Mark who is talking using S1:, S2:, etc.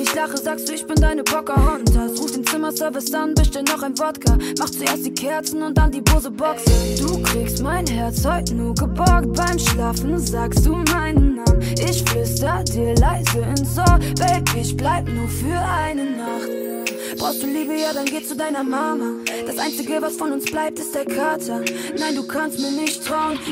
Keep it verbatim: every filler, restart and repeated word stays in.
S1: ich lache, sagst du, ich bin deine Pocahontas. Ruf den Zimmerservice an, bestell noch ein Wodka. Mach zuerst die Kerzen und dann die Bose-Box. Du kriegst mein Herz heute nur geborgt. Beim Schlafen sagst du meinen Namen. Ich flüster dir leise ins Ohr. Baby, ich bleib nur für eine Nacht. Brauchst du Liebe, ja, dann geh zu deiner Mama. Das Einzige, was von uns bleibt, ist der Kater. Nein, du kannst mir nicht trauen.